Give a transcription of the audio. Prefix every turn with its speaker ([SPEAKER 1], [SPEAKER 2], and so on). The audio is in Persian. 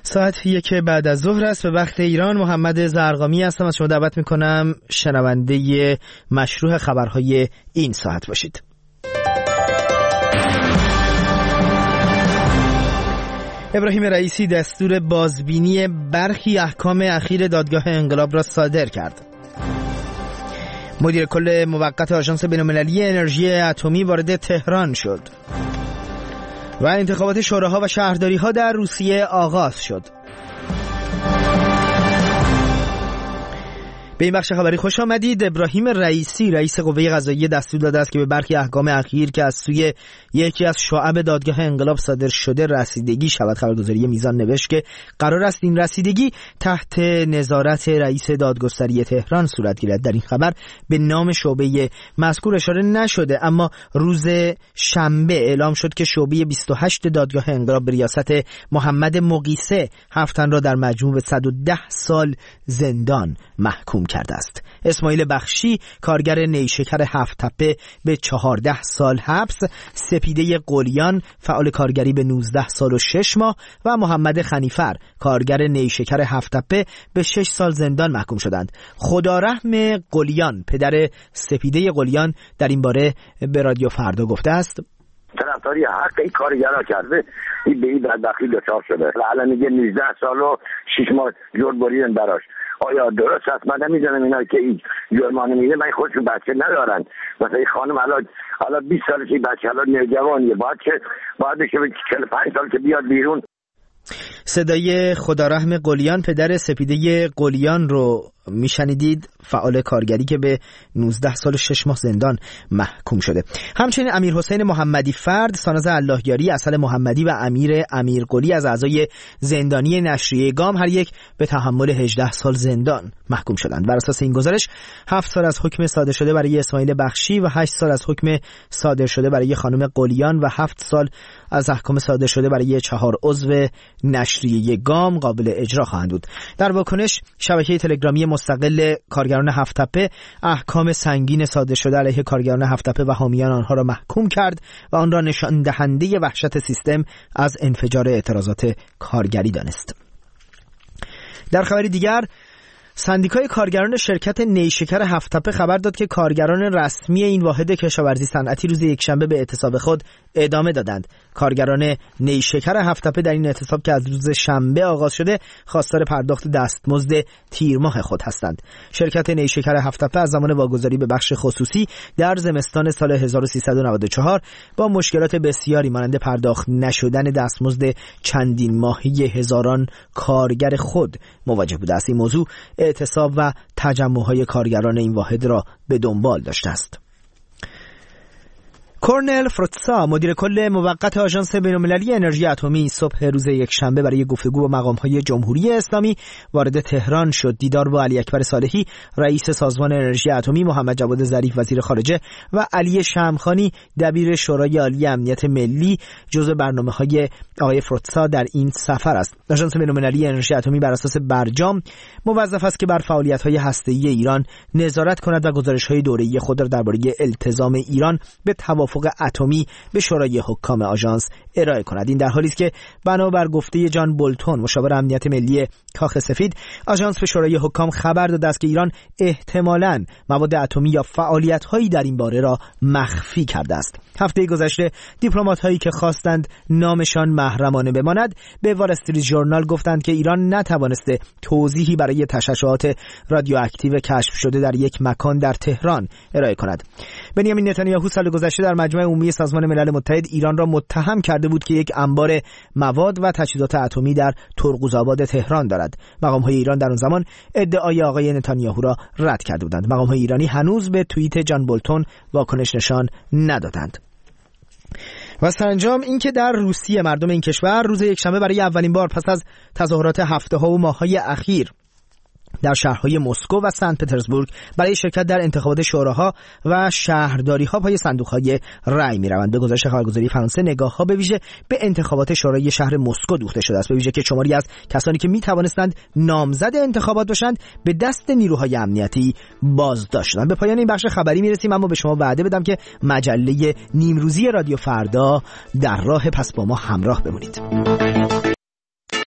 [SPEAKER 1] ساعت 1 بعد از ظهر است به وقت ایران. محمد زرقامی هستم. از شما دعوت میکنم شنونده مشروع خبرهای این ساعت باشید. ابراهیم رئیسی دستور بازبینی برخی احکام اخیر دادگاه انقلاب را صادر کرد. مدیر کل موقت آژانس بین‌المللی انرژی اتمی وارد تهران شد. و انتخابات شوراها و شهرداری‌ها در روسیه آغاز شد. به این بخش خبری خوش آمدید. ابراهیم رئیسی رئیس قوه قضاییه دستور داده است که به برخی احکام اخیر که از سوی یکی از شعب دادگاه انقلاب صادر شده رسیدگی شود. خبرگزاری میزان نوشت که قرار است این رسیدگی تحت نظارت رئیس دادگستری تهران صورت گیرد. در این خبر به نام شعبه مذکور اشاره نشده، اما روز شنبه اعلام شد که شعبه 28 دادگاه انقلاب به ریاست محمد مقیسه 7 تن را در مجموع به 110 سال زندان محکوم کرده است. اسماعیل بخشی کارگر نیشکر 7 تپه به 14 سال حبس، سپیده قلیان فعال کارگری به 19 سال و 6 ماه و محمد خنیفر کارگر نیشکر 7 تپه به 6 سال زندان محکوم شدند. خدارحم قلیان پدر سپیده قلیان در این باره به رادیو فردا گفته است:
[SPEAKER 2] طرفداری حق این کارگرا کرده، این به این بدبختی دچار شده. الان میگه 19 سال و 6 ماه جرم بریدن براش. آیا درست است؟ من نمیدونم اینا که این جرمانه میده، من خودشون بچه ندارن. مثلا این خانم حالا 20 سالشه بچه، حالا نوجوانیه، باید بشه 45 سال که بیاد بیرون.
[SPEAKER 1] صدای خدارحم قلیان پدر سپیده قلیان رو میشنیدید، فعال کارگری که به 19 سال و 6 ماه زندان محکوم شده. همچنین امیر حسین محمدی فرد، ساناز اللهیاری، اصل محمدی و امیر قلی از اعضای زندانی نشریه گام هر یک به تحمل 18 سال زندان محکوم شدند. بر اساس این گزارش 7 سال از حکم صادر شده برای اسماعیل بخشی و 8 سال از حکم صادر شده برای خانم قلیان و 7 سال از احکام صادر شده برای 4 عضو نشریه گام قابل اجرا خواهند بود. در واکنش شبکه تلگرامی مستقل کارگران 7 تپه احکام سنگین صادر شده علیه کارگران 7 تپه و حامیان آنها را محکوم کرد و آن را نشان دهنده وحشت سیستم از انفجار اعتراضات کارگری دانست. در خبری دیگر، سندیکای کارگران شرکت نیشکر 7 تپه خبر داد که کارگران رسمی این واحد کشاورزی صنعتی روز یکشنبه به اعتصاب خود ادامه دادند. کارگران نیشکر 7 تپه در این اعتصاب که از روز شنبه آغاز شده خواستار پرداخت دستمزد تیر ماه خود هستند. شرکت نیشکر 7 تپه از زمان واگذاری به بخش خصوصی در زمستان سال 1394 با مشکلات بسیاری مانند پرداخت نشدن دستمزد چندین ماهی هزاران کارگر خود مواجه بوده است. این موضوع اعتصاب و تجمع‌های کارگران این واحد را به دنبال داشته است. کورنل فروتسا، مدیر کل موقت آژانس بین‌المللی انرژی اتمی، صبح روز یکشنبه برای گفتگو با مقام‌های جمهوری اسلامی وارد تهران شد. دیدار با علی اکبر صالحی، رئیس سازمان انرژی اتمی، محمد جواد ظریف، وزیر خارجه و علی شمخانی، دبیر شورای عالی امنیت ملی، جزو برنامه‌های آقای فروتسا در این سفر است. آژانس بین‌المللی انرژی اتمی بر اساس برجام موظف است که بر فعالیت‌های هسته‌ای ایران نظارت کند و گزارش‌های دوره‌ای خود را درباره التزام ایران به توافق اتمی به شورای حکام آژانس ارائه کند. این در حالی است که بنابر گفته جان بولتون، مشاور امنیت ملی کاخ سفید، آژانس به شورای حکام خبر داده است که ایران احتمالاً مواد اتمی یا فعالیت‌هایی در این باره را مخفی کرده است. هفته گذشته دیپلمات‌هایی که خواستند نامشان محرمانه بماند به وال استریت ژورنال گفتند که ایران نتوانسته توضیحی برای تشعشعات رادیواکتیو کشف شده در یک مکان در تهران ارائه کند. بنیامین نتانیاهو سال گذشته در مجمع عمومی سازمان ملل متحد ایران را متهم کرده بود که یک انبار مواد و تجهیزات اتمی در ترقوزآباد تهران دارد. مقام‌های ایران در آن زمان ادعای آقای نتانیاهو را رد کرده بودند. مقام‌های ایرانی هنوز به توییت جان بولتون واکنش نشان ندادند. و سرانجام اینکه در روسیه مردم این کشور روز یکشنبه برای اولین بار پس از تظاهرات هفته‌ها و ماه‌های اخیر در شهرهای مسکو و سنت پترزبورگ برای شرکت در انتخابات شوراها و شهرداری‌ها پای صندوق‌های رأی می‌روند. به گزارش خبرگزاری فرانسه، نگاه‌ها به ویژه به انتخابات شورای شهر مسکو دوخته شده است، به ویژه که شماری از کسانی که می‌توانستند نامزد انتخابات باشند به دست نیروهای امنیتی بازداشت شدند. به پایان این بخش خبری می‌رسیم، اما به شما وعده بدم که مجله نیمروزی رادیو فردا در راه، پس با ما همراه بمونید.